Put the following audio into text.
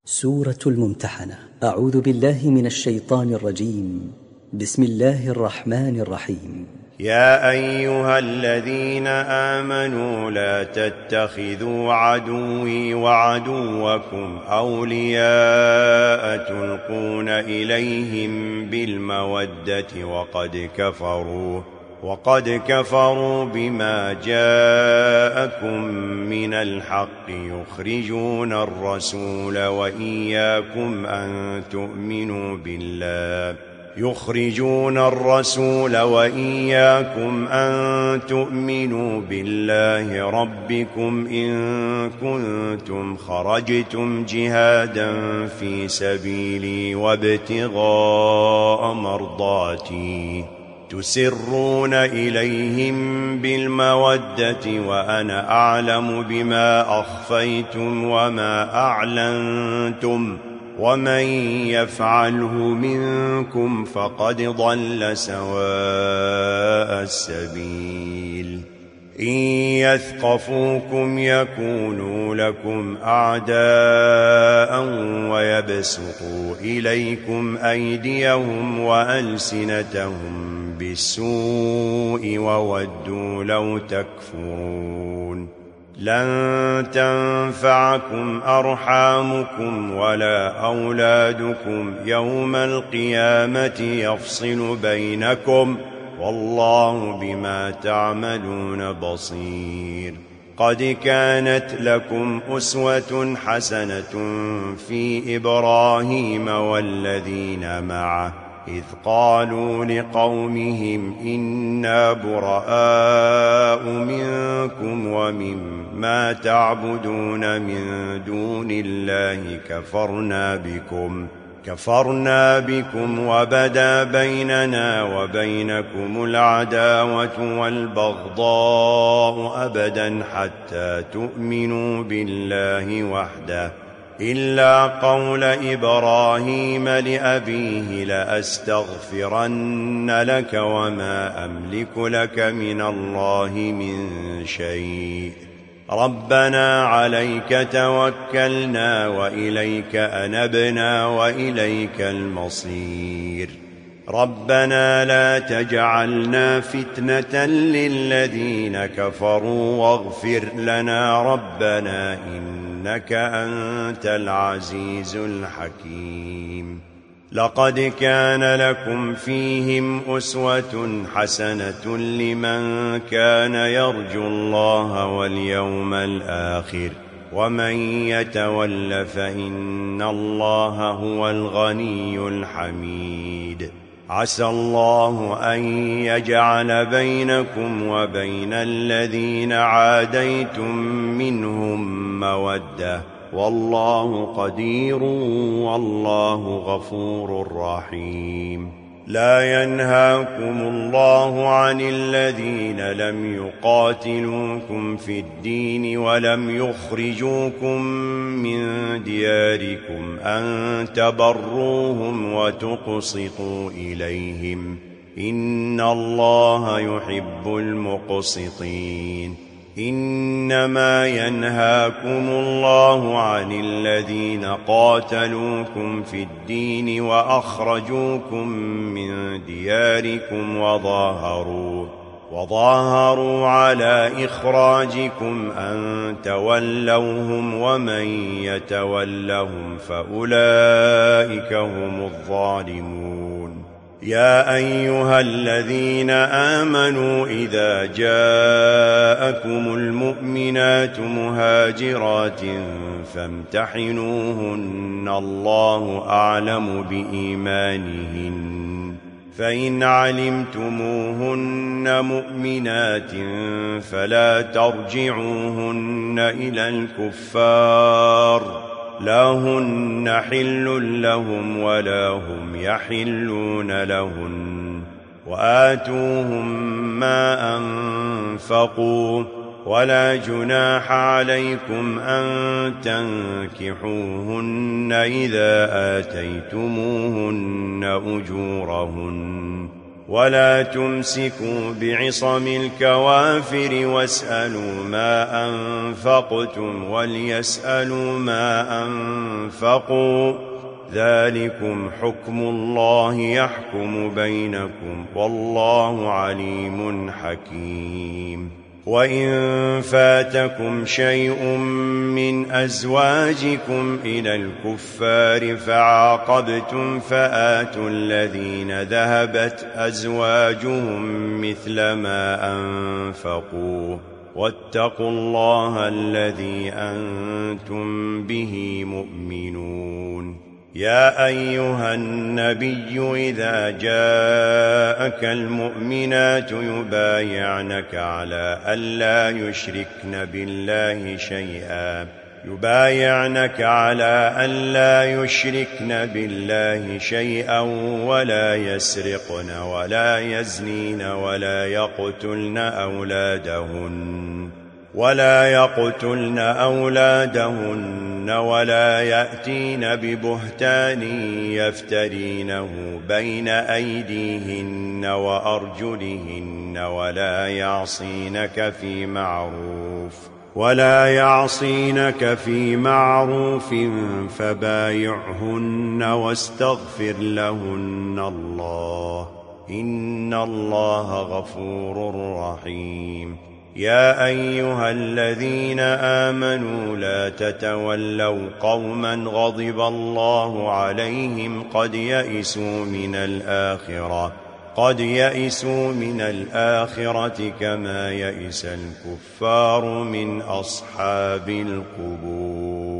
سورة الممتحنة. أعوذ بالله من الشيطان الرجيم. بسم الله الرحمن الرحيم. يا أيها الذين آمنوا لا تتخذوا عدوي وعدوكم أولياء تلقون إليهم بالمودة وقد كفروا بما جاءكم من الحق يخرجون الرسول وإياكم أن تؤمنوا بالله ربكم إن كنتم خرجتم جهادا في سبيلي وابتغاء مرضاتي تسرون إليهم بالمودة وأنا أعلم بما أخفيتم وما أعلنتم ومن يفعله منكم فقد ضل سواء السبيل إن يثقفوكم يكونوا لكم أعداء ويبسطوا إليكم أيديهم وألسنتهم بالسوء وودوا لو تكفرون لن تنفعكم أرحامكم ولا أولادكم يوم القيامة يفصل بينكم والله بما تعملون بصير. قد كانت لكم أسوة حسنة في إبراهيم والذين معه إذ قالوا لقومهم إنا براء منكم ومما تعبدون من دون الله كفرنا بكم وبدا بيننا وبينكم العداوة والبغضاء أبدا حتى تؤمنوا بالله وحده إلا قول إبراهيم لأبيه لأستغفرن لك وما أملك لك من الله من شيء ربنا عليك توكلنا وإليك أنبنا وإليك المصير ربنا لا تجعلنا فتنة للذين كفروا واغفر لنا ربنا إنك أنت العزيز الحكيم. لقد كان لكم فيهم أسوة حسنة لمن كان يرجو الله واليوم الآخر ومن يتول فإن الله هو الغني الحميد. عسى الله أن يجعل بينكم وبين الذين عاديتم منهم مودة والله قدير والله غفور رحيم. لا ينهاكم الله عن الذين لم يقاتلوكم في الدين ولم يخرجوكم من دياركم أن تبروهم وتقسطوا إليهم إن الله يحب المقسطين. إنما ينهاكم الله عن الذين قاتلوكم في الدين وأخرجوكم من دياركم وظاهروا على إخراجكم أن تولوهم ومن يتولهم فأولئك هم الظالمون. يا أيها الذين آمنوا إذا جاءكم المؤمنات مهاجرات فامتحنوهن الله أعلم بإيمانهن فإن علمتموهن مؤمنات فلا ترجعوهن إلى الكفار لا هن حل لهم ولا هم يحلون لهن وآتوهم ما أنفقوا ولا جناح عليكم أن تنكحوهن إذا آتيتموهن أجورهن ولا تمسكوا بعصم الكوافر واسألوا ما أنفقتم وليسألوا ما أنفقوا ذلكم حكم الله يحكم بينكم والله عليم حكيم وإن فاتكم شيء من أزواجكم إلى الكفار فعاقبتم فآتوا الذين ذهبت أزواجهم مثل ما أنفقوا واتقوا الله الذي أنتم به مؤمنون يا أيها النبي إذا جاءك المؤمنات يبايعنك على ألا يشركن بالله شيئا ولا يسرقن ولا يزنين ولا يقتلن أولادهن ولا يأتين ببهتان يفترينه بين أيديهن وأرجلهن ولا يعصينك في معروف فبايعهن واستغفر لهن الله إن الله غفور رحيم يا أيها الذين آمنوا لا تتولوا قوما غضب الله عليهم قد يئسوا من الآخرة كما يئس الكفار من أصحاب القبور